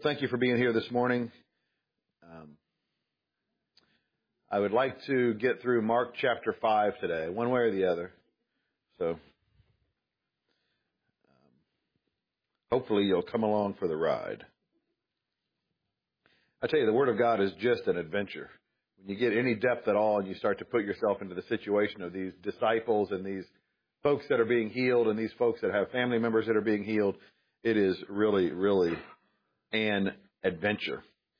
thank you for being here this morning. I would like to get through Mark chapter 5 today, one way or the other. So hopefully you'll come along for the ride. I tell you, the Word of God is just an adventure. When you get any depth at all and you start to put yourself into the situation of these disciples and these folks that are being healed and these folks that have family members that are being healed, it is really, really an adventure.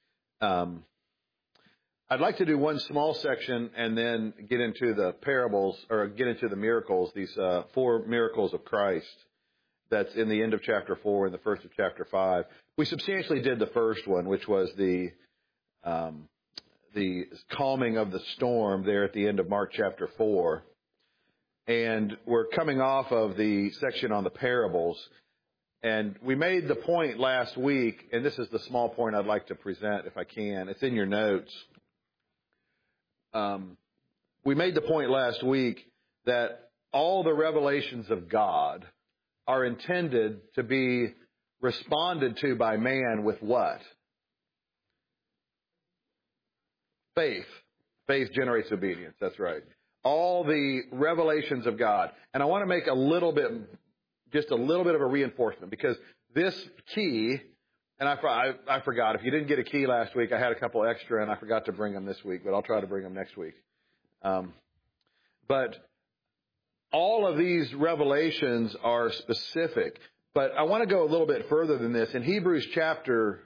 I'd like to do one small section and then get into the parables, or get into the miracles, these 4 miracles of Christ that's in the end of chapter 4 and the first of chapter 5. We substantially did the first one, which was the calming of the storm there at the end of Mark chapter 4. And we're coming off of the section on the parables. And we made the point last week, and this is the small point I'd like to present if I can. It's in your notes. We made the point last week that all the revelations of God are intended to be responded to by man with what? Faith. Faith generates obedience. That's right. All the revelations of God. And I want to make just a little bit of a reinforcement, because this key, and I forgot. If you didn't get a key last week, I had a couple extra, and I forgot to bring them this week, but I'll try to bring them next week. But all of these revelations are specific. But I want to go a little bit further than this. In Hebrews chapter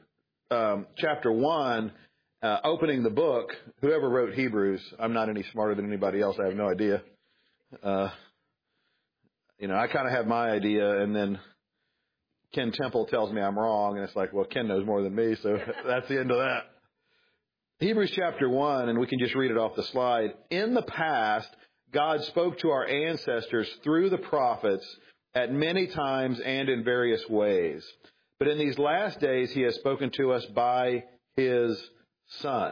1, opening the book, whoever wrote Hebrews, I'm not any smarter than anybody else. I have no idea. I kind of have my idea, and then Ken Temple tells me I'm wrong, and it's like, well, Ken knows more than me, so that's the end of that. Hebrews chapter 1, and we can just read it off the slide. In the past, God spoke to our ancestors through the prophets at many times and in various ways. But in these last days, He has spoken to us by His Son.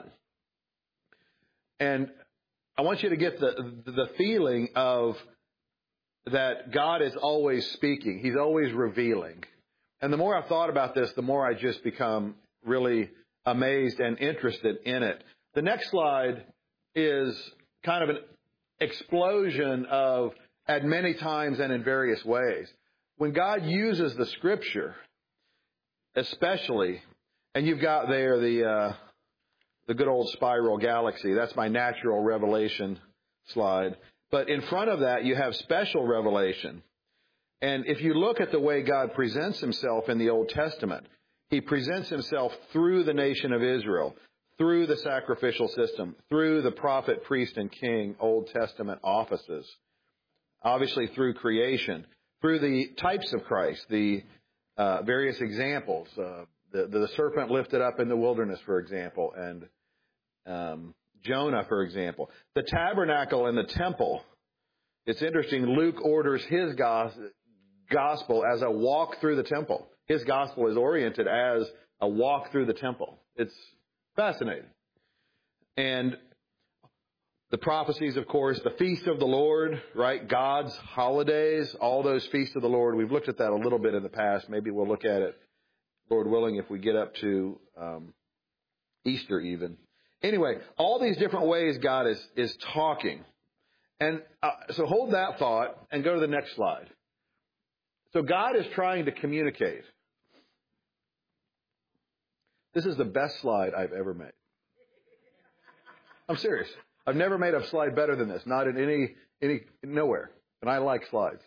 And I want you to get the feeling of that God is always speaking. He's always revealing. And the more I've thought about this, the more I just become really amazed and interested in it. The next slide is kind of an explosion of at many times and in various ways. When God uses the Scripture, especially, and you've got there the good old spiral galaxy. That's my natural revelation slide. But in front of that, you have special revelation. And if you look at the way God presents Himself in the Old Testament, He presents Himself through the nation of Israel, through the sacrificial system, through the prophet, priest, and king Old Testament offices, obviously through creation, through the types of Christ, the various examples, the serpent lifted up in the wilderness, for example, and Jonah, for example. The tabernacle and the temple. It's interesting, Luke orders his gospel as a walk through the temple. His gospel is oriented as a walk through the temple. It's fascinating. And the prophecies, of course, the feast of the Lord, right? God's holidays, all those feasts of the Lord. We've looked at that a little bit in the past. Maybe we'll look at it, Lord willing, if we get up to Easter even. Anyway, all these different ways God is talking. And so hold that thought and go to the next slide. So God is trying to communicate. This is the best slide I've ever made. I'm serious. I've never made a slide better than this. Not in nowhere. And I like slides.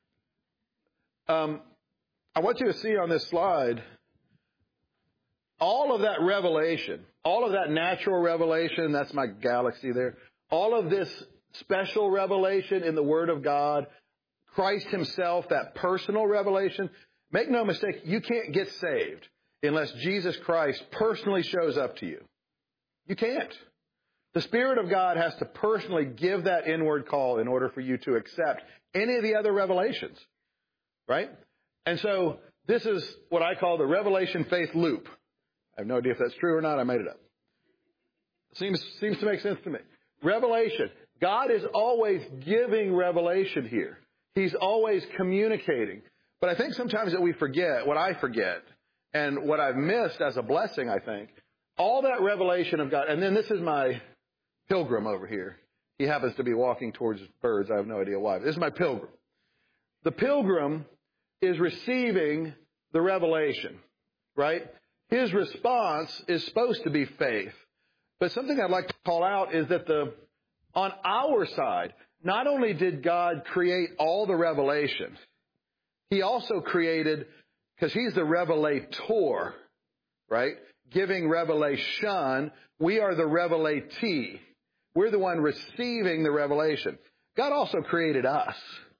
I want you to see on this slide all of that revelation, all of that natural revelation. That's my galaxy there. All of this special revelation in the Word of God, Christ Himself, that personal revelation. Make no mistake, you can't get saved unless Jesus Christ personally shows up to you. You can't. The Spirit of God has to personally give that inward call in order for you to accept any of the other revelations. Right? And so this is what I call the revelation faith loop. I have no idea if that's true or not. I made it up. Seems to make sense to me. Revelation. God is always giving revelation here. He's always communicating. But I think sometimes that we forget, what I forget, And what I've missed as a blessing, I think, all that revelation of God. And then this is my pilgrim over here. He happens to be walking towards birds. I have no idea why. This is my pilgrim. The pilgrim is receiving the revelation, right? His response is supposed to be faith. But something I'd like to call out is that on our side, not only did God create all the revelation, He also created, because He's the revelator, right? Giving revelation. We are the revelatee. We're the one receiving the revelation. God also created us.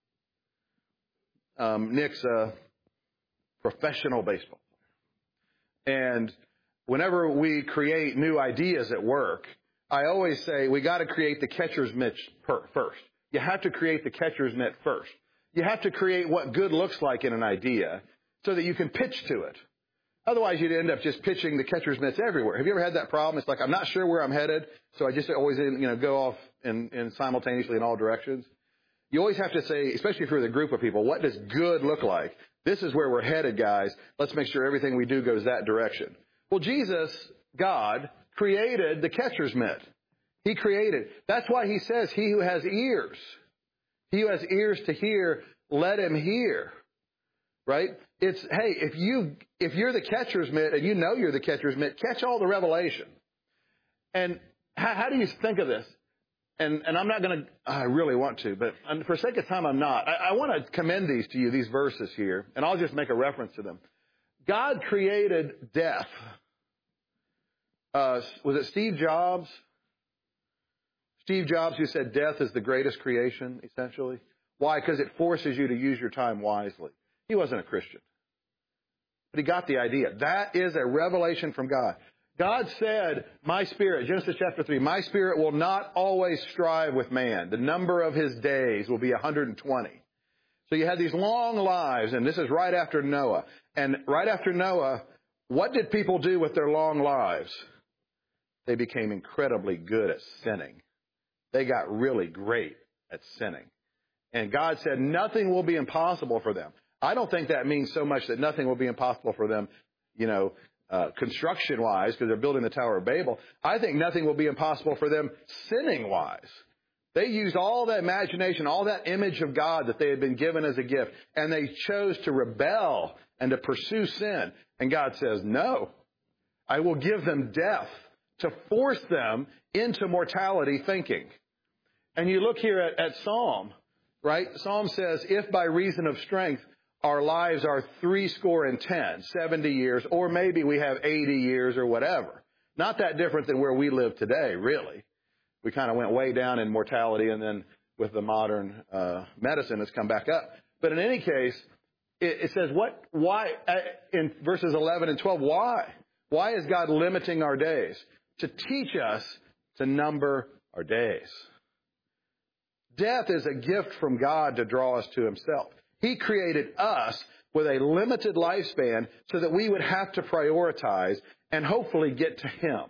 Nick's a professional baseball player. And whenever we create new ideas at work, I always say we got to create the catcher's mitt first. You have to create the catcher's mitt first. You have to create what good looks like in an idea so that you can pitch to it. Otherwise, you'd end up just pitching the catcher's mitts everywhere. Have you ever had that problem? It's like, I'm not sure where I'm headed, so I just always go off in simultaneously in all directions. You always have to say, especially if you're with a group of people, what does good look like? This is where we're headed, guys. Let's make sure everything we do goes that direction. Well, Jesus, God, created the catcher's mitt. He created. That's why He says, he who has ears to hear, let him hear. Right? It's, hey, if you're the catcher's mitt and you know you're the catcher's mitt, catch all the revelation. And how do you think of this? And I'm not going to, I really want to, but for sake of time, I'm not. I want to commend these to you, these verses here, and I'll just make a reference to them. God created death. Was it Steve Jobs? Steve Jobs who said death is the greatest creation, essentially. Why? Because it forces you to use your time wisely. He wasn't a Christian. But he got the idea. That is a revelation from God. God said, my spirit, Genesis chapter 3, my spirit will not always strive with man. The number of his days will be 120. So you had these long lives, and this is right after Noah. And right after Noah, what did people do with their long lives? They became incredibly good at sinning. They got really great at sinning. And God said nothing will be impossible for them. I don't think that means so much that nothing will be impossible for them, construction-wise, because they're building the Tower of Babel. I think nothing will be impossible for them sinning-wise. They used all that imagination, all that image of God that they had been given as a gift, and they chose to rebel and to pursue sin. And God says, no, I will give them death to force them into mortality thinking. And you look here at Psalm, right? Psalm says, if by reason of strength our lives are 70 years, or maybe we have 80 years or whatever. Not that different than where we live today, really. We kind of went way down in mortality, and then with the modern medicine, it's come back up. But in any case, it says, why, in verses 11 and 12, why? Why is God limiting our days? To teach us to number our days. Death is a gift from God to draw us to Himself. He created us with a limited lifespan so that we would have to prioritize and hopefully get to Him.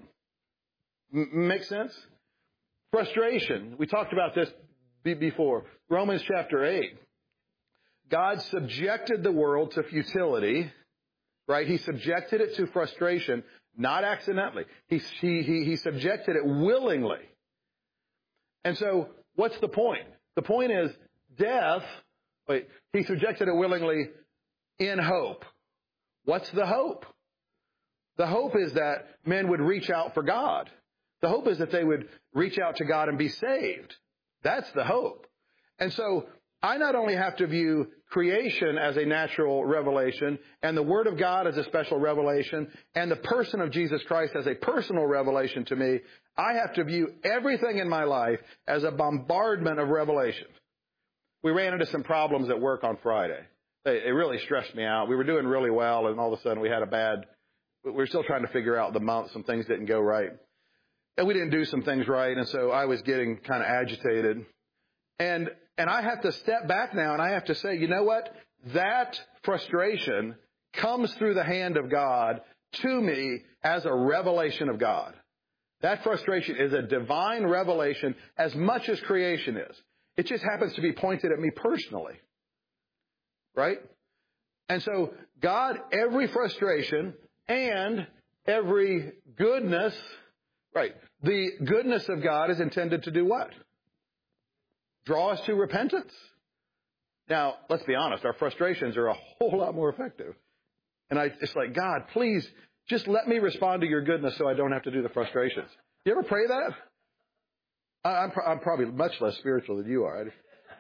Make sense? Frustration. We talked about this before. Romans chapter 8. God subjected the world to futility, right? He subjected it to frustration, not accidentally. He subjected it willingly. And so, what's the point? The point is death. He subjected it willingly in hope. What's the hope? The hope is that men would reach out for God. The hope is that they would reach out to God and be saved. That's the hope. And so I not only have to view creation as a natural revelation and the Word of God as a special revelation and the person of Jesus Christ as a personal revelation to me, I have to view everything in my life as a bombardment of revelation. We ran into some problems at work on Friday. It really stressed me out. We were doing really well, and all of a sudden we were still trying to figure out the month. Some things didn't go right. And we didn't do some things right, and so I was getting kind of agitated. And I have to step back now, and I have to say, you know what? That frustration comes through the hand of God to me as a revelation of God. That frustration is a divine revelation as much as creation is. It just happens to be pointed at me personally. Right? And so God, every frustration and every goodness, right, the goodness of God is intended to do what? Draw us to repentance. Now, let's be honest, our frustrations are a whole lot more effective. And it's like, God, please, just let me respond to your goodness so I don't have to do the frustrations. You ever pray that? I'm probably much less spiritual than you are.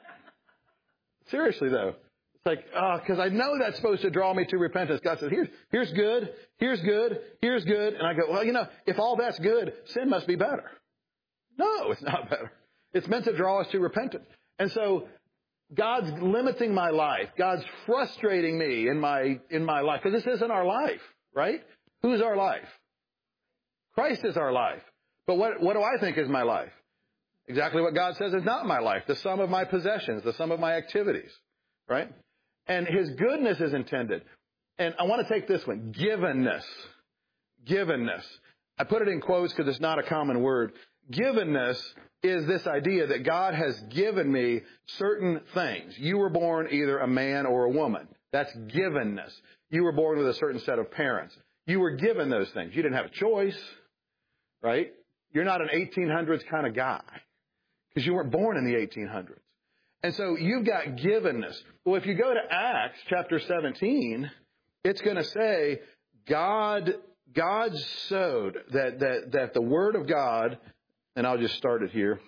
Seriously, though. It's like, because I know that's supposed to draw me to repentance. God says, here's good, here's good, here's good. And I go, well, if all that's good, sin must be better. No, it's not better. It's meant to draw us to repentance. And so God's limiting my life. God's frustrating me in my life. Because this isn't our life, right? Who's our life? Christ is our life. But what do I think is my life? Exactly what God says is not my life. The sum of my possessions, the sum of my activities, right? And His goodness is intended. And I want to take this one. Givenness. Givenness. I put it in quotes because it's not a common word. Givenness is this idea that God has given me certain things. You were born either a man or a woman. That's givenness. You were born with a certain set of parents. You were given those things. You didn't have a choice, right? You're not an 1800s kind of guy because you weren't born in the 1800s. And so you've got givenness. Well, if you go to Acts chapter 17, it's going to say God sowed that the Word of God, and I'll just start it here.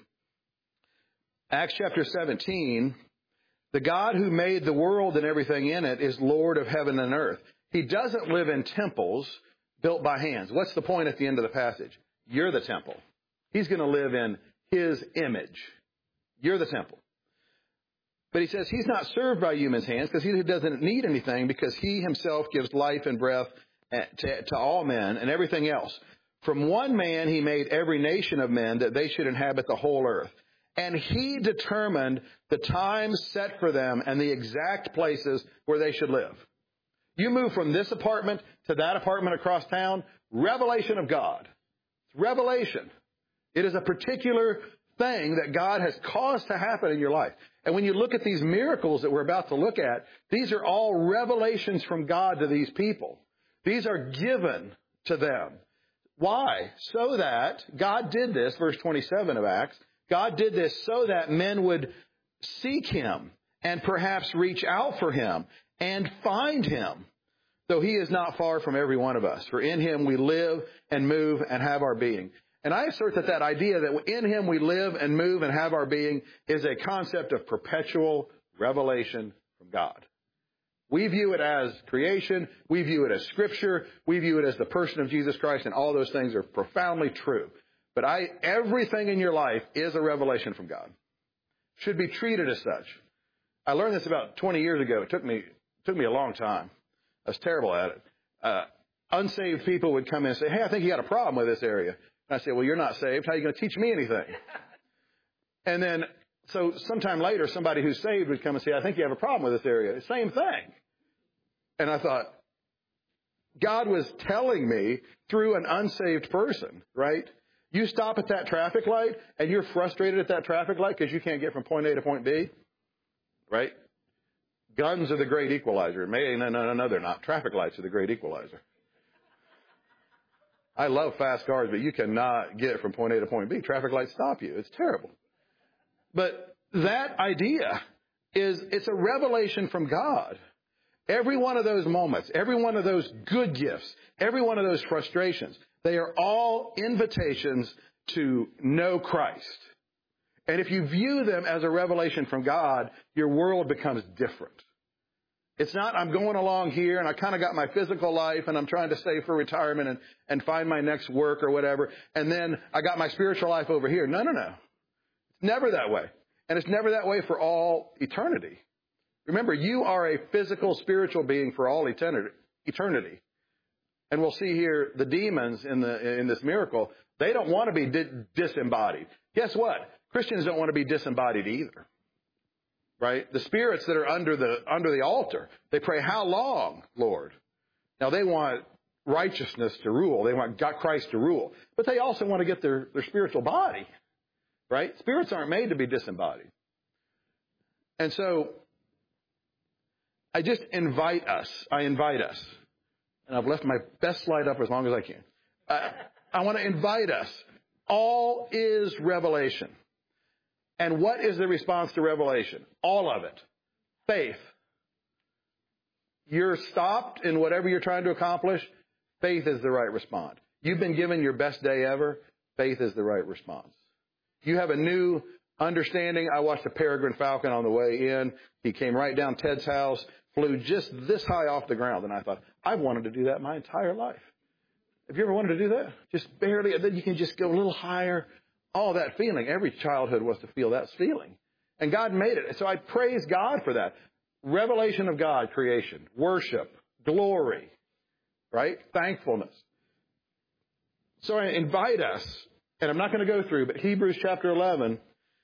Acts chapter 17, the God who made the world and everything in it is Lord of heaven and earth. He doesn't live in temples built by hands. What's the point at the end of the passage? You're the temple. He's going to live in His image. You're the temple. But He says He's not served by human's hands because He doesn't need anything because He Himself gives life and breath to all men and everything else. From one man He made every nation of men that they should inhabit the whole earth. And He determined the times set for them and the exact places where they should live. You move from this apartment to that apartment across town, revelation of God. Revelation. It is a particular thing that God has caused to happen in your life. And when you look at these miracles that we're about to look at, these are all revelations from God to these people. These are given to them. Why? So that God did this, verse 27 of Acts, God did this so that men would seek Him and perhaps reach out for Him and find Him, though He is not far from every one of us. For in Him we live and move and have our being. And I assert that idea that in Him we live and move and have our being is a concept of perpetual revelation from God. We view it as creation. We view it as Scripture. We view it as the person of Jesus Christ, and all those things are profoundly true. But everything in your life is a revelation from God. Should be treated as such. I learned this about 20 years ago. It took me a long time. I was terrible at it. Unsaved people would come in and say, hey, I think you got a problem with this area. And I said, well, you're not saved. How are you going to teach me anything? And then, so sometime later, somebody who's saved would come and say, I think you have a problem with this area. Same thing. And I thought, God was telling me through an unsaved person, right? You stop at that traffic light and you're frustrated at that traffic light because you can't get from point A to point B, right? Guns are the great equalizer. No, they're not. Traffic lights are the great equalizer. I love fast cars, but you cannot get from point A to point B. Traffic lights stop you. It's terrible. But that idea it's a revelation from God. Every one of those moments, every one of those good gifts, every one of those frustrations, they are all invitations to know Christ. And if you view them as a revelation from God, your world becomes different. It's not, I'm going along here and I kind of got my physical life and I'm trying to save for retirement and find my next work or whatever. And then I got my spiritual life over here. No. It's never that way. And it's never that way for all eternity. Remember, you are a physical, spiritual being for all eternity. And we'll see here the demons in this miracle, they don't want to be disembodied. Guess what? Christians don't want to be disembodied either. Right? The spirits that are under the altar, they pray, how long, Lord? Now they want righteousness to rule. They want Christ to rule. But they also want to get their spiritual body. Right? Spirits aren't made to be disembodied. And so I just invite us. I invite us. And I've left my best slide up as long as I can. I want to invite us. All is revelation. And what is the response to revelation? All of it. Faith. You're stopped in whatever you're trying to accomplish. Faith is the right response. You've been given your best day ever. Faith is the right response. You have a new understanding. I watched a peregrine falcon on the way in. He came right down Ted's house, flew just this high off the ground. And I thought, I've wanted to do that my entire life. Have you ever wanted to do that? Just barely. And then you can just go a little higher. All that feeling. Every childhood wants to feel that feeling. And God made it. So I praise God for that. Revelation of God, creation, worship, glory, right? Thankfulness. So I invite us, and I'm not going to go through, but Hebrews chapter 11,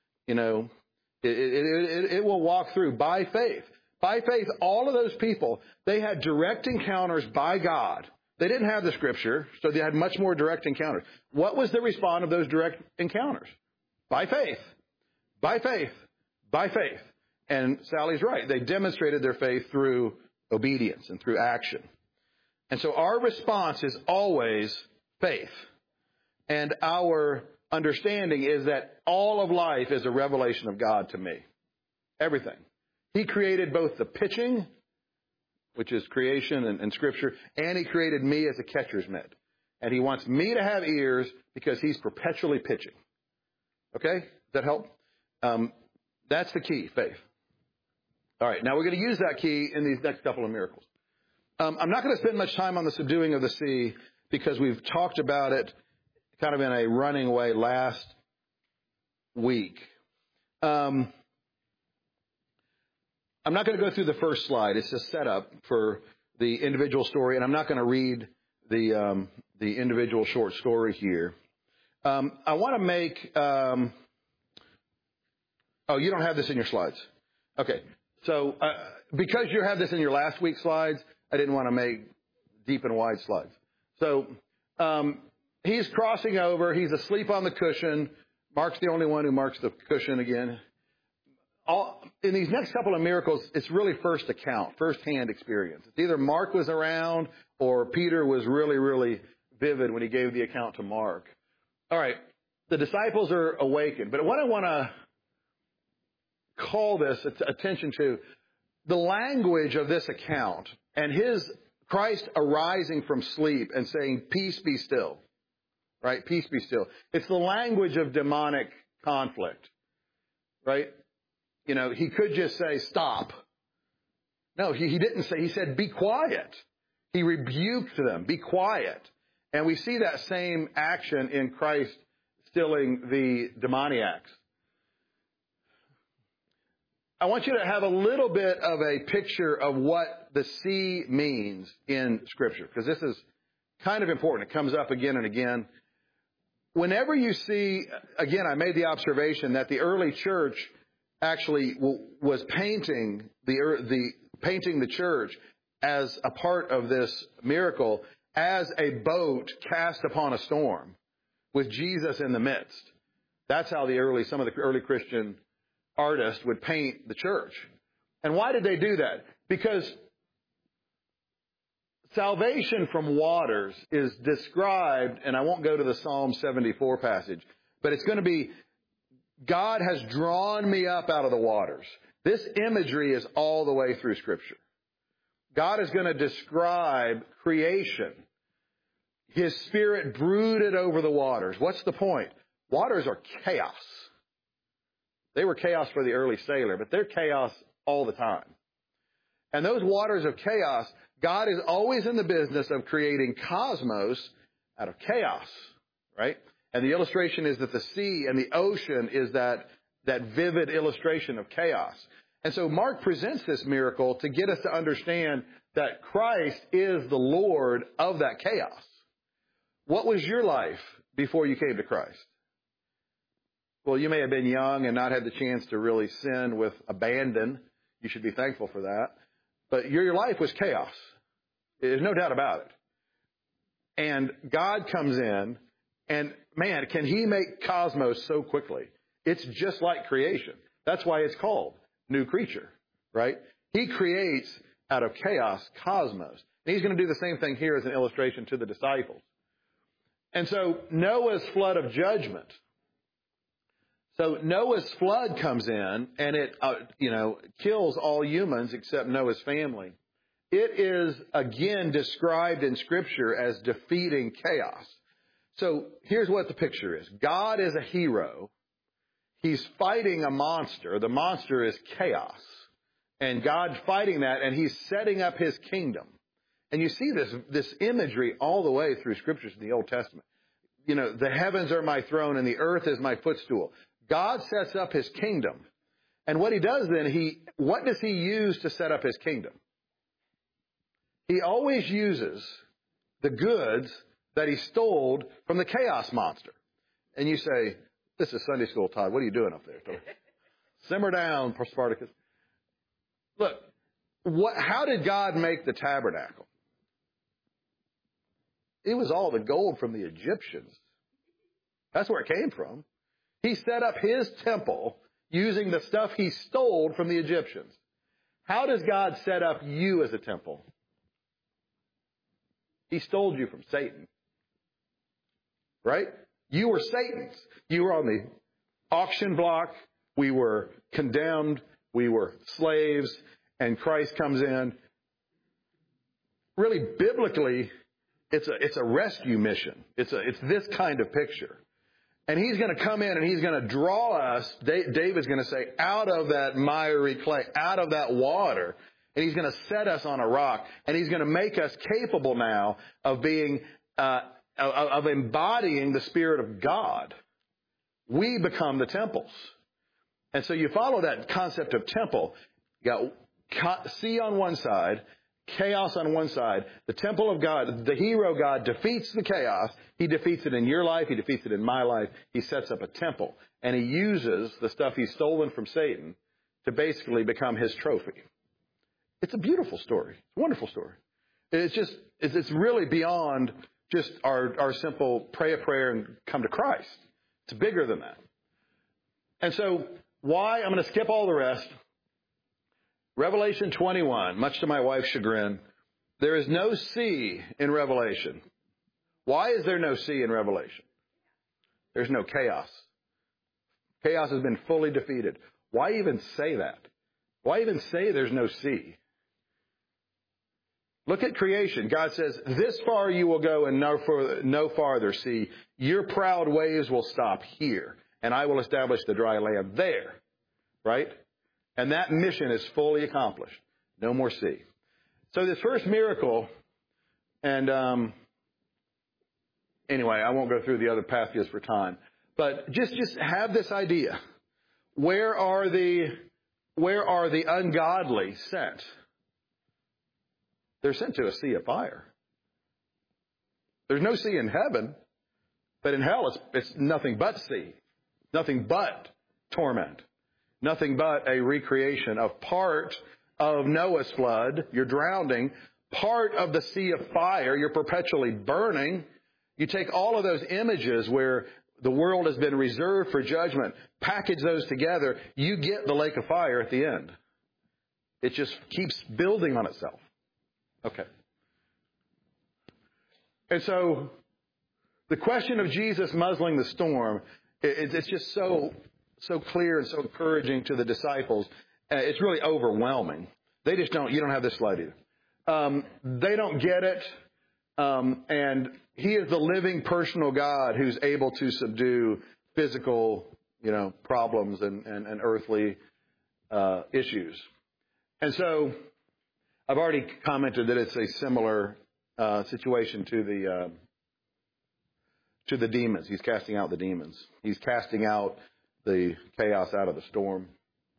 it will walk through by faith. By faith, all of those people, they had direct encounters by God. They didn't have the scripture, so they had much more direct encounters. What was the response of those direct encounters? By faith. By faith. By faith. And Sally's right. They demonstrated their faith through obedience and through action. And so our response is always faith. And our understanding is that all of life is a revelation of God to me. Everything. He created both the pitching, which is creation and Scripture, and He created me as a catcher's mitt. And He wants me to have ears because He's perpetually pitching. Okay? Does that help? That's the key, faith. All right, now we're going to use that key in these next couple of miracles. I'm not going to spend much time on the subduing of the sea because we've talked about it kind of in a running way last week. I'm not going to go through the first slide. It's a setup for the individual story, and I'm not going to read the individual short story here. I want to make... you don't have this in your slides. Okay. So because you have this in your last week's slides, I didn't want to make deep and wide slides. So he's crossing over. He's asleep on the cushion. Mark's the only one who marks the cushion again. In these next couple of miracles, it's really first-hand experience. It's either Mark was around or Peter was really, really vivid when he gave the account to Mark. All right. The disciples are awakened. But what I want to call this attention to, the language of this account and Christ arising from sleep and saying, peace be still, right? Peace be still. It's the language of demonic conflict, right? He could just say, stop. No, he didn't say, he said, be quiet. He rebuked them, be quiet. And we see that same action in Christ stilling the demoniacs. I want you to have a little bit of a picture of what the sea means in Scripture, because this is kind of important. It comes up again and again. Whenever you see, again, I made the observation that the early church actually was painting the church as a part of this miracle as a boat cast upon a storm with Jesus in the midst. That's how some of the early Christian artists would paint the church. And why did they do that? Because salvation from waters is described, and I won't go to the Psalm 74 passage, but it's going to be, God has drawn me up out of the waters. This imagery is all the way through Scripture. God is going to describe creation. His Spirit brooded over the waters. What's the point? Waters are chaos. They were chaos for the early sailor, but they're chaos all the time. And those waters of chaos, God is always in the business of creating cosmos out of chaos, right? And the illustration is that the sea and the ocean is that vivid illustration of chaos. And so Mark presents this miracle to get us to understand that Christ is the Lord of that chaos. What was your life before you came to Christ? Well, you may have been young and not had the chance to really sin with abandon. You should be thankful for that. But your life was chaos. There's no doubt about it. And God comes in, and man, can He make cosmos so quickly. It's just like creation. That's why it's called new creature, right? He creates out of chaos, cosmos. And he's going to do the same thing here as an illustration to the disciples. And so Noah's flood of judgment. So Noah's flood comes in and it, kills all humans except Noah's family. It is again described in Scripture as defeating chaos. So here's what the picture is. God is a hero. He's fighting a monster. The monster is chaos. And God's fighting that, and he's setting up his kingdom. And you see this imagery all the way through Scriptures in the Old Testament. The heavens are my throne and the earth is my footstool. God sets up his kingdom. And what he does then, what does he use to set up his kingdom? He always uses the goods that he stole from the chaos monster. And you say, this is Sunday school, Todd. What are you doing up there? Simmer down, Spartacus. Look, how did God make the tabernacle? It was all the gold from the Egyptians. That's where it came from. He set up his temple using the stuff he stole from the Egyptians. How does God set up you as a temple? He stole you from Satan. Right? You were Satan's. You were on the auction block. We were condemned. We were slaves. And Christ comes in. Really, biblically, it's a rescue mission. It's this kind of picture. And he's going to come in and he's going to draw us, David's going to say, out of that miry clay, out of that water. And he's going to set us on a rock. And he's going to make us capable now of being of embodying the Spirit of God. We become the temples. And so you follow that concept of temple. You got sea on one side, chaos on one side. The temple of God, the hero God, defeats the chaos. He defeats it in your life. He defeats it in my life. He sets up a temple. And he uses the stuff he's stolen from Satan to basically become his trophy. It's a beautiful story. It's a wonderful story. It's really beyond just our simple pray a prayer and come to Christ. It's bigger than that. And so why? I'm going to skip all the rest. Revelation 21, much to my wife's chagrin, there is no sea in Revelation. Why is there no sea in Revelation? There's no chaos. Chaos has been fully defeated. Why even say that? Why even say there's no sea? Look at creation. God says, this far you will go and no farther see. Your proud waves will stop here, and I will establish the dry land there. Right? And that mission is fully accomplished. No more sea. So this first miracle, and anyway, I won't go through the other passages for time, but just have this idea. Where are the ungodly sent? They're sent to a sea of fire. There's no sea in heaven, but in hell it's nothing but sea, nothing but torment. Nothing but a recreation of part of Noah's flood. You're drowning. Part of the sea of fire. You're perpetually burning. You take all of those images where the world has been reserved for judgment, package those together, you get the lake of fire at the end. It just keeps building on itself. Okay. And so the question of Jesus muzzling the storm, it's just so clear and so encouraging to the disciples. It's really overwhelming. They just you don't have this slide either. They don't get it. And he is the living personal God who's able to subdue physical, problems and earthly, issues. And so I've already commented that it's a similar, situation to the demons. He's casting out the demons. He's casting out the chaos out of the storm.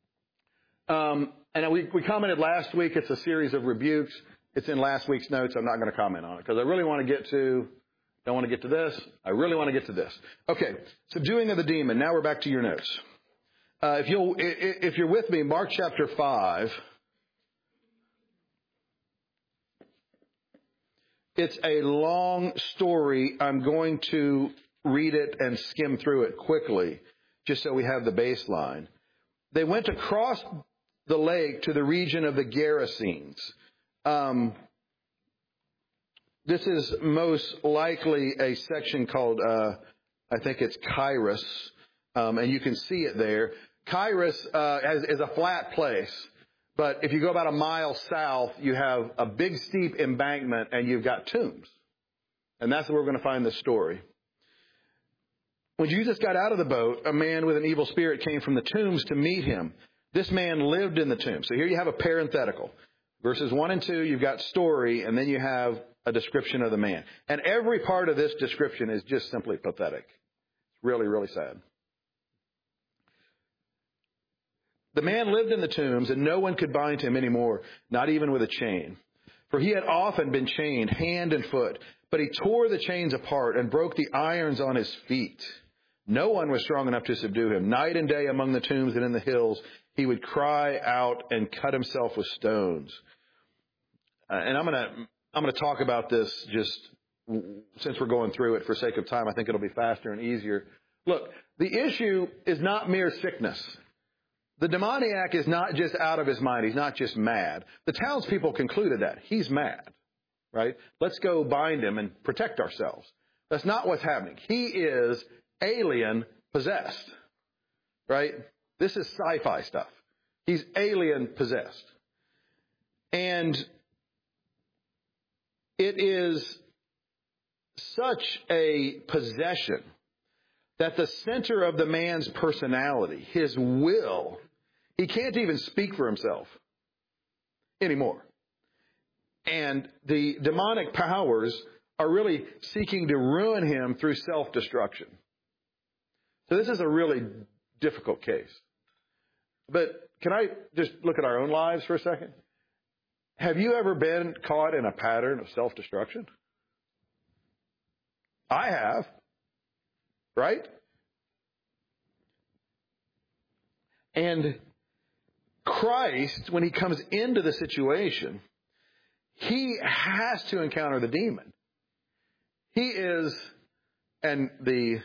And we commented last week, it's a series of rebukes. It's in last week's notes. I'm not going to comment on it because I really want to don't want to get to this. I really want to get to this. Okay. Subduing of the demon. Now we're back to your notes. If you're with me, Mark chapter 5. It's a long story. I'm going to read it and skim through it quickly, just so we have the baseline. They went across the lake to the region of the Gerasenes. This is most likely a section called, I think it's Kairos, and you can see it there. Kairos is a flat place, but if you go about a mile south, you have a big steep embankment, and you've got tombs. And that's where we're going to find this story. When Jesus got out of the boat, a man with an evil spirit came from the tombs to meet him. This man lived in the tomb. So here you have a parenthetical. Verses 1 and 2, you've got story, and then you have a description of the man. And every part of this description is just simply pathetic. It's really, really sad. The man lived in the tombs, and no one could bind him anymore, not even with a chain. For he had often been chained hand and foot, but he tore the chains apart and broke the irons on his feet. No one was strong enough to subdue him. Night and day among the tombs and in the hills, he would cry out and cut himself with stones. And I'm going to talk about this just since we're going through it for sake of time. I think it'll be faster and easier. Look, the issue is not mere sickness. The demoniac is not just out of his mind. He's not just mad. The townspeople concluded that. He's mad, right? Let's go bind him and protect ourselves. That's not what's happening. He is alien possessed, right? This is sci-fi stuff. He's alien possessed. And it is such a possession that the center of the man's personality, his will, he can't even speak for himself anymore. And the demonic powers are really seeking to ruin him through self-destruction. So this is a really difficult case. But can I just look at our own lives for a second? Have you ever been caught in a pattern of self-destruction? I have. Right? And Christ, when he comes into the situation, he has to encounter the demon. He is, and the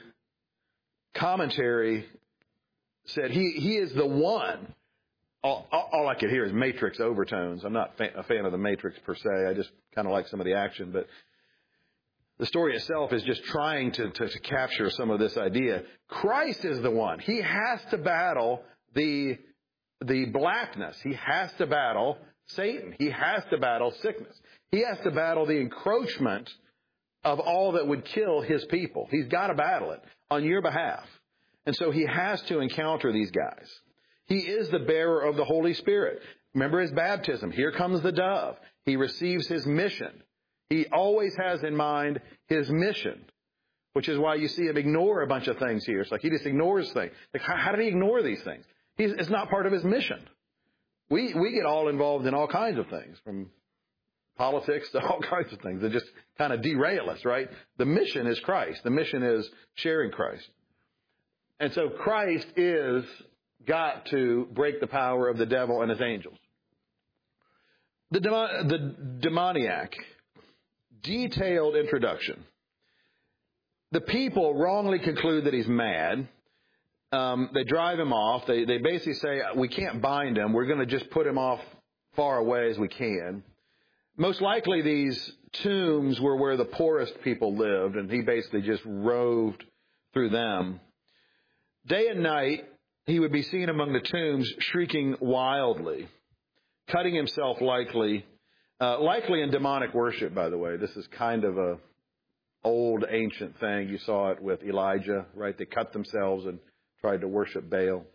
commentary said he is the one. All I could hear is Matrix overtones. I'm not a fan of the Matrix per se. I just kind of like some of the action. But the story itself is just trying to capture some of this idea. Christ is the one. He has to battle the blackness. He has to battle Satan. He has to battle sickness. He has to battle the encroachment of all that would kill his people. He's got to battle it on your behalf. And so he has to encounter these guys. He is the bearer of the Holy Spirit. Remember his baptism. Here comes the dove. He receives his mission. He always has in mind his mission, which is why you see him ignore a bunch of things here. It's like he just ignores things. Like, how did he ignore these things? It's not part of his mission. We get all involved in all kinds of things, from politics to all kinds of things that just kind of derail us, right? The mission is Christ. The mission is sharing Christ. And so Christ is got to break the power of the devil and his angels. The demoniac, detailed introduction. The people wrongly conclude that he's mad. They drive him off. They basically say, we can't bind him. We're going to just put him off far away as we can. Most likely these tombs were where the poorest people lived, and he basically just roved through them. Day and night, he would be seen among the tombs shrieking wildly, cutting himself likely in demonic worship, by the way. This is kind of a old ancient thing. You saw it with Elijah, right? They cut themselves and tried to worship Baal.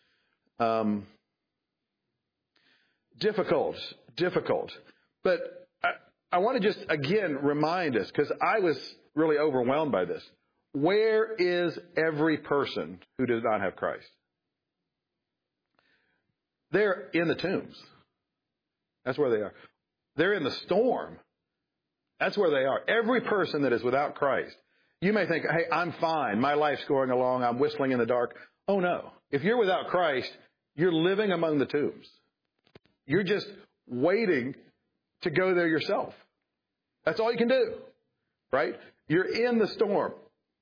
Difficult. But I want to just, again, remind us, because I was really overwhelmed by this. Where is every person who does not have Christ? They're in the tombs. That's where they are. They're in the storm. That's where they are. Every person that is without Christ. You may think, hey, I'm fine. My life's going along. I'm whistling in the dark. Oh, no. If you're without Christ, you're living among the tombs. You're just waiting to go there yourself. That's all you can do, right? You're in the storm.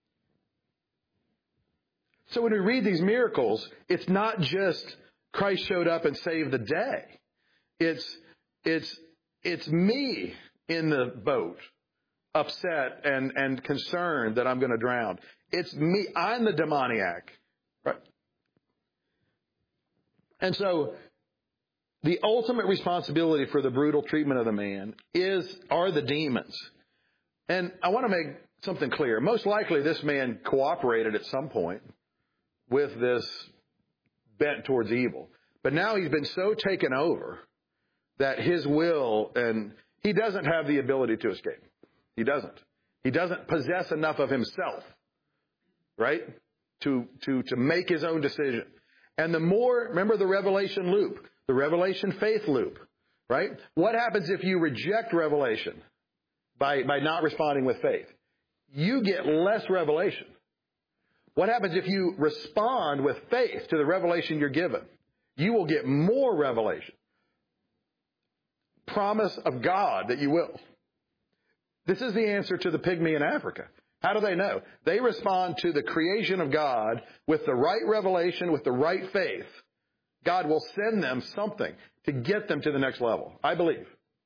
So when we read these miracles, it's not just Christ showed up and saved the day. It's it's me in the boat, upset and concerned that I'm going to drown. It's me. I'm the demoniac. Right? And so the ultimate responsibility for the brutal treatment of the man are the demons. And I want to make something clear. Most likely this man cooperated at some point with this bent towards evil. But now he's been so taken over that his will, and he doesn't have the ability to escape. He doesn't. He doesn't possess enough of himself, right, to make his own decision. And the more, remember the revelation loop, the revelation faith loop, right? What happens if you reject revelation by not responding with faith? You get less revelation. What happens if you respond with faith to the revelation you're given? You will get more revelation. Promise of God that you will. This is the answer to the pygmy in Africa. How do they know? They respond to the creation of God with the right revelation, with the right faith. God will send them something to get them to the next level, I believe.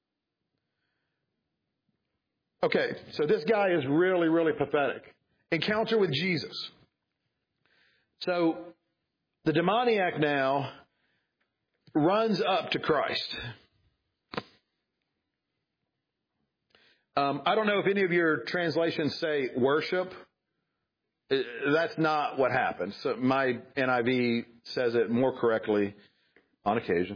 Okay, so this guy is really, really pathetic. Encounter with Jesus. So the demoniac now runs up to Christ. I don't know if any of your translations say worship. That's not what happens. So my NIV says it more correctly on occasion.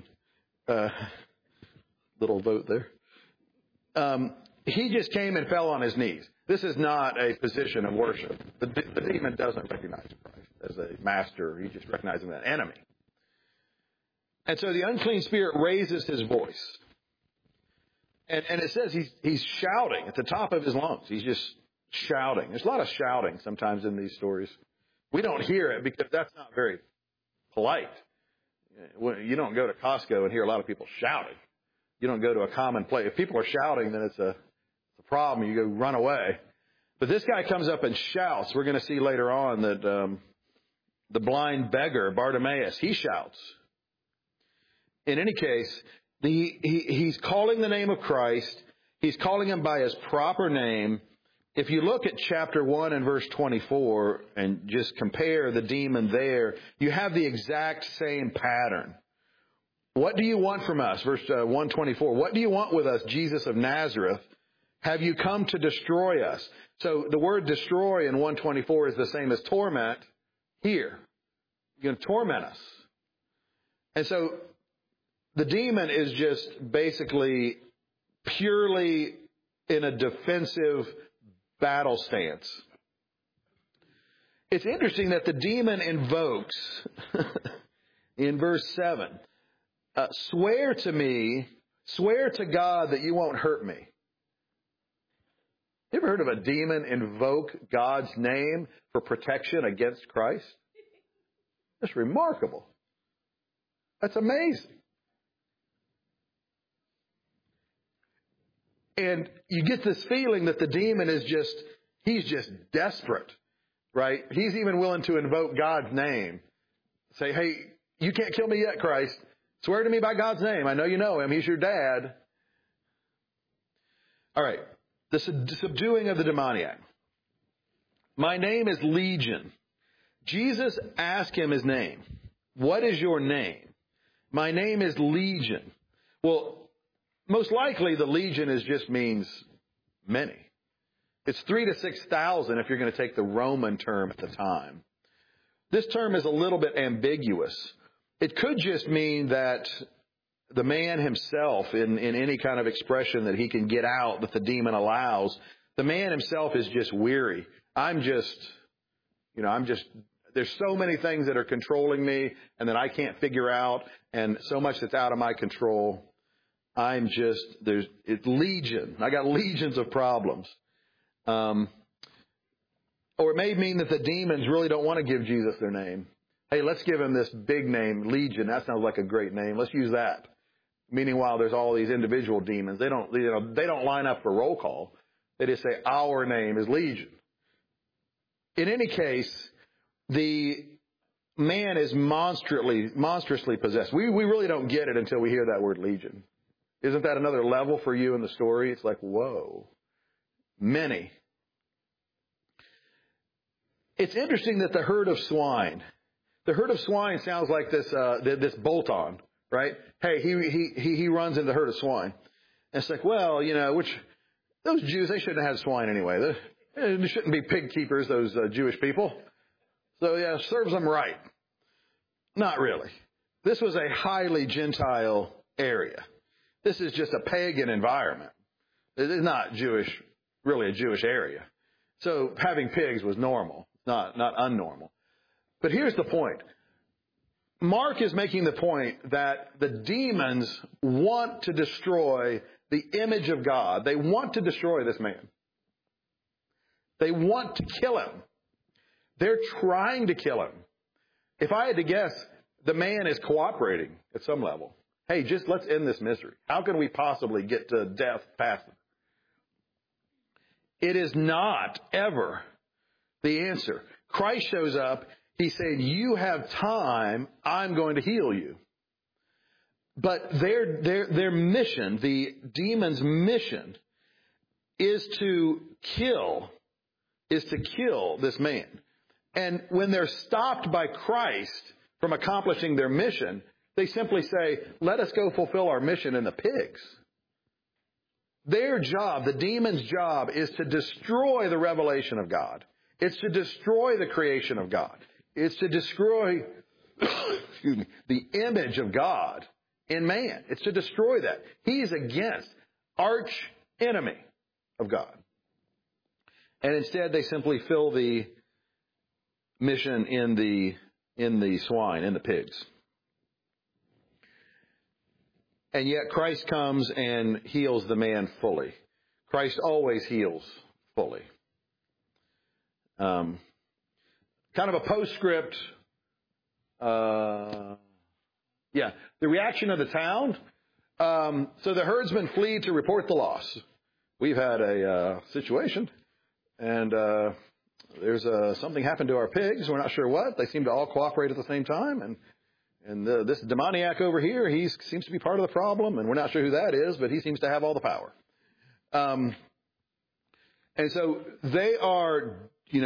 Little vote there. He just came and fell on his knees. This is not a position of worship. The demon doesn't recognize Christ as a master. He's just recognizing an enemy. And so the unclean spirit raises his voice. And it says he's shouting at the top of his lungs. He's just shouting. There's a lot of shouting sometimes in these stories. We don't hear it because that's not very polite. You don't go to Costco and hear a lot of people shouting. You don't go to a common place. If people are shouting, then it's a problem. You go run away. But this guy comes up and shouts. We're going to see later on that the blind beggar, Bartimaeus, he shouts. In any case, he's calling the name of Christ. He's calling him by his proper name. If you look at chapter 1 and verse 24 and just compare the demon there, you have the exact same pattern. What do you want from us? Verse 124. What do you want with us, Jesus of Nazareth? Have you come to destroy us? So the word destroy in 124 is the same as torment here. You're going to torment us. And so the demon is just basically purely in a defensive battle stance. It's interesting that the demon invokes, in verse 7, swear to God that you won't hurt me. You ever heard of a demon invoke God's name for protection against Christ? That's remarkable. That's amazing. And you get this feeling that the demon he's just desperate, right? He's even willing to invoke God's name. Say, hey, you can't kill me yet, Christ. Swear to me by God's name. I know you know him. He's your dad. All right. The subduing of the demoniac. My name is Legion. Jesus asked him his name. What is your name? My name is Legion. Well, most likely the legion just means many. It's 3,000 to 6,000 if you're going to take the Roman term at the time. This term is a little bit ambiguous. It could just mean that the man himself, in any kind of expression that he can get out that the demon allows, the man himself is just weary. There's so many things that are controlling me and that I can't figure out, and so much that's out of my control. It's legion. I got legions of problems. Or it may mean that the demons really don't want to give Jesus their name. Hey, let's give him this big name, Legion. That sounds like a great name. Let's use that. Meanwhile, there's all these individual demons. They don't line up for roll call. They just say, our name is Legion. In any case, the man is monstrously possessed. We really don't get it until we hear that word Legion. Isn't that another level for you in the story? It's like, whoa. Many. It's interesting that the herd of swine sounds like this bolt-on, right? Hey, he runs into the herd of swine. And it's like, well, those Jews, they shouldn't have had swine anyway. They shouldn't be pig keepers, those Jewish people. So yeah, serves them right. Not really. This was a highly Gentile area. This is just a pagan environment. It is not really a Jewish area. So having pigs was normal, not unnormal. But here's the point. Mark is making the point that the demons want to destroy the image of God. They want to destroy this man. They want to kill him. They're trying to kill him. If I had to guess, the man is cooperating at some level. Hey, just let's end this misery. How can we possibly get to death faster? It is not ever the answer. Christ shows up. He's saying, you have time. I'm going to heal you. But their mission, the demon's mission, is to kill this man. And when they're stopped by Christ from accomplishing their mission, they simply say, let us go fulfill our mission in the pigs. Their job, the demon's job, is to destroy the revelation of God. It's to destroy the creation of God. It's to destroy the image of God in man. It's to destroy that. He's against, arch enemy of God. And instead they simply fill the mission in the swine, in the pigs. And yet Christ comes and heals the man fully. Christ always heals fully. Kind of a postscript. The reaction of the town. So the herdsmen flee to report the loss. We've had a situation, and there's something happened to our pigs. We're not sure what. They seem to all cooperate at the same time, and this demoniac over here, he seems to be part of the problem, and we're not sure who that is, but he seems to have all the power. And so they are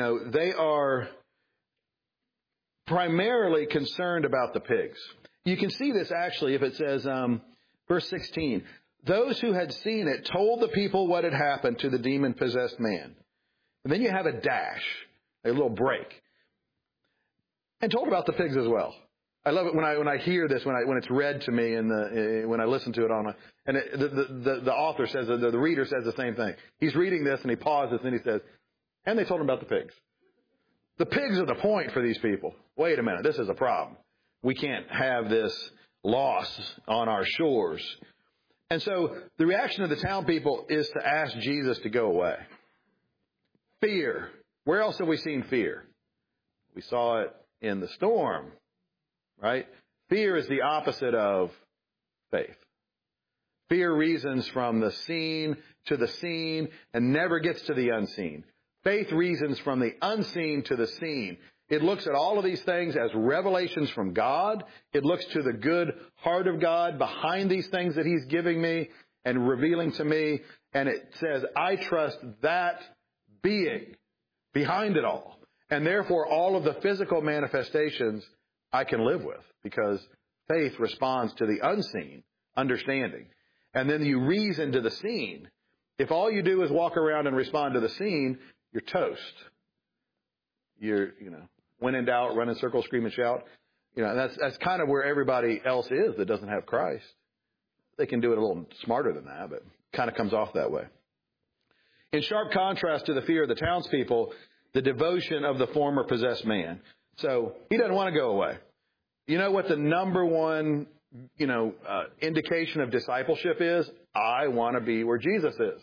primarily concerned about the pigs. You can see this actually if it says, verse 16, those who had seen it told the people what had happened to the demon-possessed man. And then you have a dash, a little break, and told about the pigs as well. I love it when I hear this, when it's read to me and when I listen to it the author says, the reader says the same thing. He's reading this and he pauses and he says, and they told him about the pigs. The pigs are the point for these people. Wait a minute, this is a problem. We can't have this loss on our shores. And so the reaction of the town people is to ask Jesus to go away. Fear. Where else have we seen fear? We saw it in the storm, right? Fear is the opposite of faith. Fear reasons from the seen to the seen and never gets to the unseen. Faith reasons from the unseen to the seen. It looks at all of these things as revelations from God. It looks to the good heart of God behind these things that He's giving me and revealing to me. And it says, I trust that being behind it all. And therefore, all of the physical manifestations I can live with, because faith responds to the unseen understanding. And then you reason to the seen. If all you do is walk around and respond to the seen, you're toast. You're, when in doubt, run in circles, scream and shout. That's kind of where everybody else is that doesn't have Christ. They can do it a little smarter than that, but kind of comes off that way. In sharp contrast to the fear of the townspeople, the devotion of the former possessed man. So he doesn't want to go away. You know what the number one, indication of discipleship is? I want to be where Jesus is.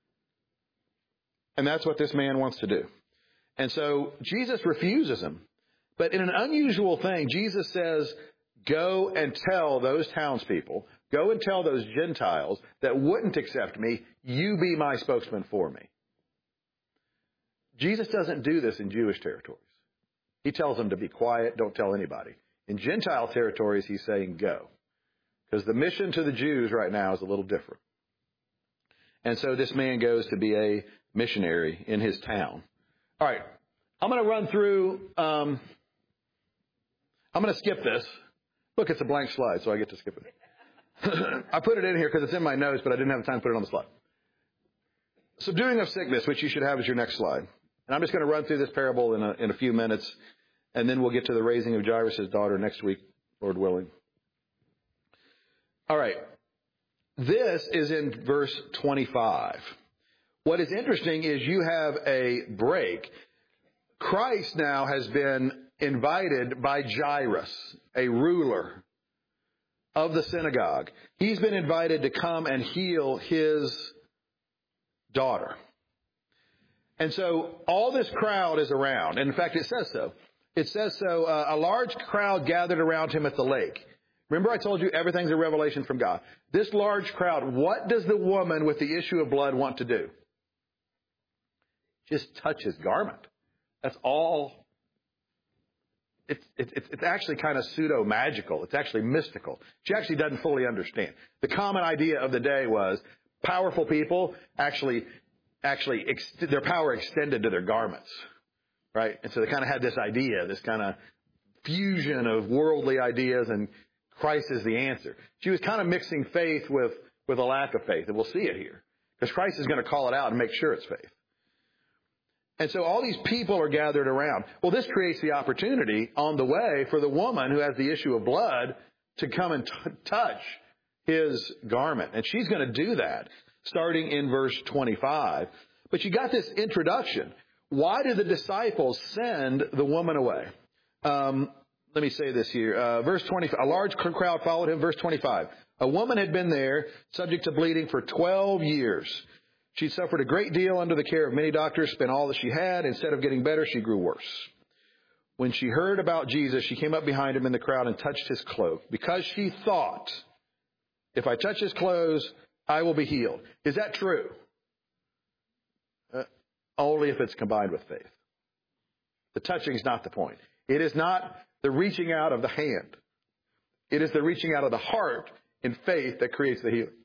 And that's what this man wants to do. And so Jesus refuses him. But in an unusual thing, Jesus says, go and tell those townspeople, go and tell those Gentiles that wouldn't accept me, you be my spokesman for me. Jesus doesn't do this in Jewish territories. He tells them to be quiet, don't tell anybody. In Gentile territories, he's saying go. Because the mission to the Jews right now is a little different. And so this man goes to be a missionary in his town. All right. I'm going to run through, I'm going to skip this. Look, it's a blank slide, so I get to skip it. I put it in here because it's in my notes, but I didn't have time to put it on the slide. Subduing of sickness, which you should have as your next slide. And I'm just going to run through this parable in a few minutes, and then we'll get to the raising of Jairus' daughter next week, Lord willing. All right. This is in verse 25. What is interesting is you have a break. Christ now has been invited by Jairus, a ruler of the synagogue. He's been invited to come and heal his daughter. And so all this crowd is around. And in fact, it says so. It says so, a large crowd gathered around him at the lake. Remember I told you everything's a revelation from God. This large crowd, what does the woman with the issue of blood want to do? Just touch his garment. That's all. It's actually kind of pseudo-magical. It's actually mystical. She actually doesn't fully understand. The common idea of the day was powerful people actually their power extended to their garments, right? And so they kind of had this idea, this kind of fusion of worldly ideas, and Christ is the answer. She was kind of mixing faith with a lack of faith, and we'll see it here. Because Christ is going to call it out and make sure it's faith. And so all these people are gathered around. Well, this creates the opportunity on the way for the woman who has the issue of blood to come and touch his garment. And she's going to do that starting in verse 25. But you got this introduction. Why did the disciples send the woman away? Let me say this here. Verse 25. A large crowd followed him. Verse 25. A woman had been there, subject to bleeding for 12 years. She suffered a great deal under the care of many doctors, spent all that she had. Instead of getting better, she grew worse. When she heard about Jesus, she came up behind him in the crowd and touched his cloak, because she thought, if I touch his clothes, I will be healed. Is that true? Only if it's combined with faith. The touching is not the point. It is not the reaching out of the hand. It is the reaching out of the heart in faith that creates the healing.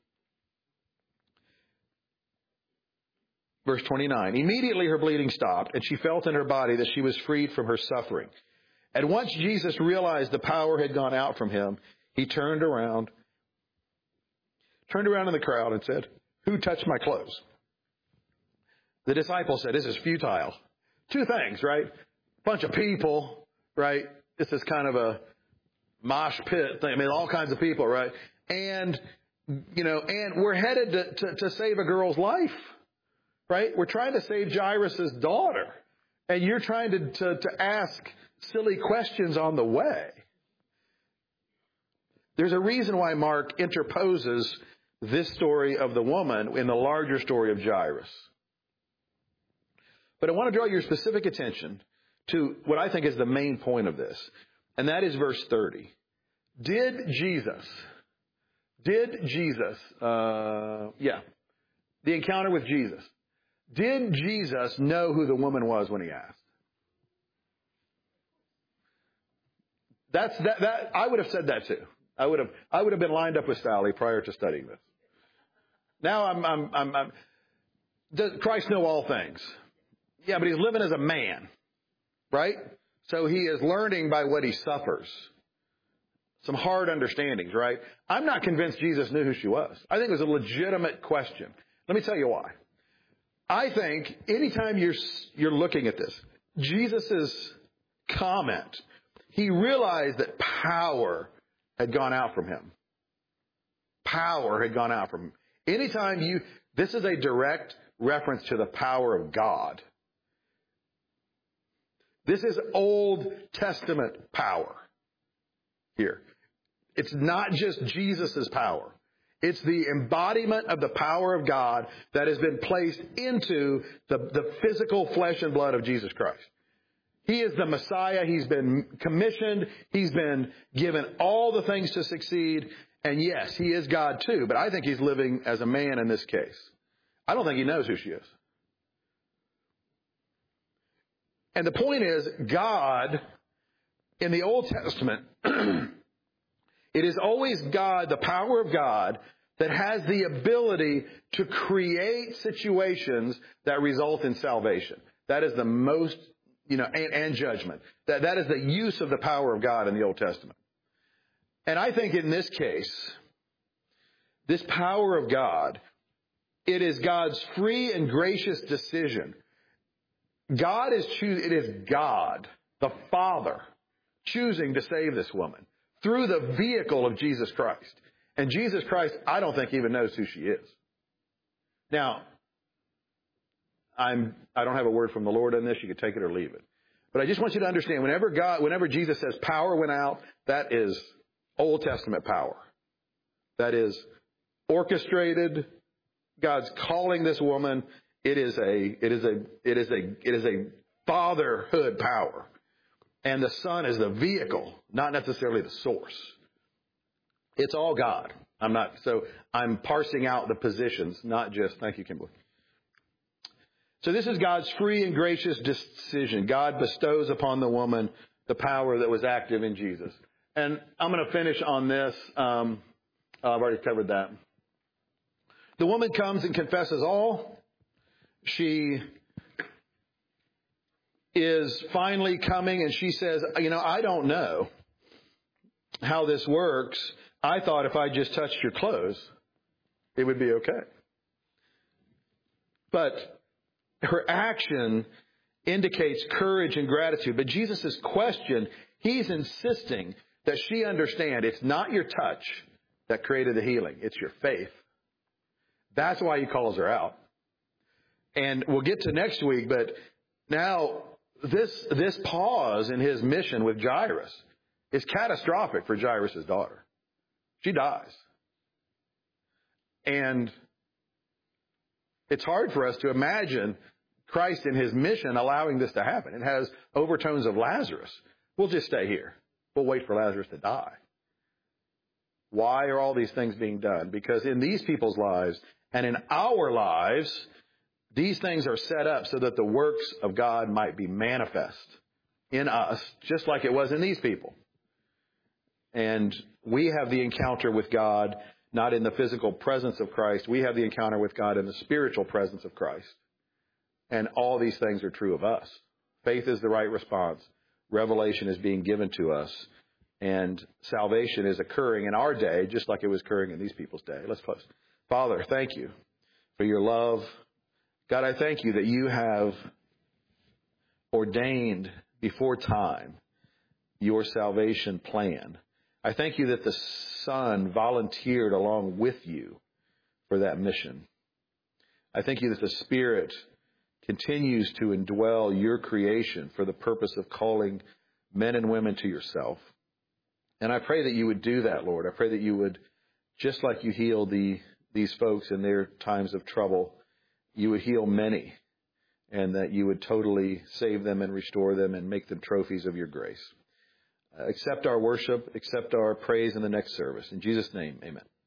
Verse 29, immediately her bleeding stopped, and she felt in her body that she was freed from her suffering. And once Jesus realized the power had gone out from him, he turned around in the crowd and said, who touched my clothes? The disciples said, this is futile. Two things, right? Bunch of people, right? This is kind of a mosh pit thing. I mean, all kinds of people, right? And we're headed to save a girl's life. Right? We're trying to save Jairus' daughter. And you're trying to ask silly questions on the way. There's a reason why Mark interposes this story of the woman in the larger story of Jairus. But I want to draw your specific attention to what I think is the main point of this. And that is verse 30. The encounter with Jesus. Did Jesus know who the woman was when he asked? I would have said that too. I would have been lined up with Sally prior to studying this. Now does Christ know all things? Yeah, but he's living as a man, right? So he is learning by what he suffers. Some hard understandings, right? I'm not convinced Jesus knew who she was. I think it was a legitimate question. Let me tell you why. I think anytime you're looking at this, Jesus' comment, he realized that power had gone out from him. Power had gone out from him. Anytime this is a direct reference to the power of God. This is Old Testament power here. It's not just Jesus' power. It's the embodiment of the power of God that has been placed into the physical flesh and blood of Jesus Christ. He is the Messiah. He's been commissioned. He's been given all the things to succeed. And yes, he is God too, but I think he's living as a man in this case. I don't think he knows who she is. And the point is, God, in the Old Testament, It is always God, the power of God, that has the ability to create situations that result in salvation. That is the most, and judgment. That is the use of the power of God in the Old Testament. And I think in this case, this power of God, it is God's free and gracious decision. It is God, the Father, choosing to save this woman through the vehicle of Jesus Christ. And Jesus Christ, I don't think even knows who she is. Now, I don't have a word from the Lord on this. You can take it or leave it. But I just want you to understand, whenever Jesus says power went out, that is Old Testament power. That is orchestrated. God's calling this woman. It is a fatherhood power. And the Son is the vehicle, not necessarily the source. It's all God. I'm parsing out the positions, not just, thank you, Kimberly. So this is God's free and gracious decision. God bestows upon the woman the power that was active in Jesus. And I'm going to finish on this. I've already covered that. The woman comes and confesses all. She is finally coming and she says, I don't know how this works. I thought if I just touched your clothes, it would be okay. But her action indicates courage and gratitude. But Jesus' question, he's insisting that she understand it's not your touch that created the healing. It's your faith. That's why he calls her out. And we'll get to next week, but now this pause in his mission with Jairus is catastrophic for Jairus' daughter. She dies. And it's hard for us to imagine Christ in his mission allowing this to happen. It has overtones of Lazarus. We'll just stay here. We'll wait for Lazarus to die. Why are all these things being done? Because in these people's lives and in our lives, these things are set up so that the works of God might be manifest in us, just like it was in these people. And we have the encounter with God, not in the physical presence of Christ. We have the encounter with God in the spiritual presence of Christ. And all these things are true of us. Faith is the right response. Revelation is being given to us. And salvation is occurring in our day, just like it was occurring in these people's day. Let's close. Father, thank you for your love. God, I thank you that you have ordained before time your salvation plan. I thank you that the Son volunteered along with you for that mission. I thank you that the Spirit continues to indwell your creation for the purpose of calling men and women to yourself. And I pray that you would do that, Lord. I pray that you would, just like you healed these folks in their times of trouble, you would heal many, and that you would totally save them and restore them and make them trophies of your grace. Accept our worship, accept our praise in the next service. In Jesus' name, amen.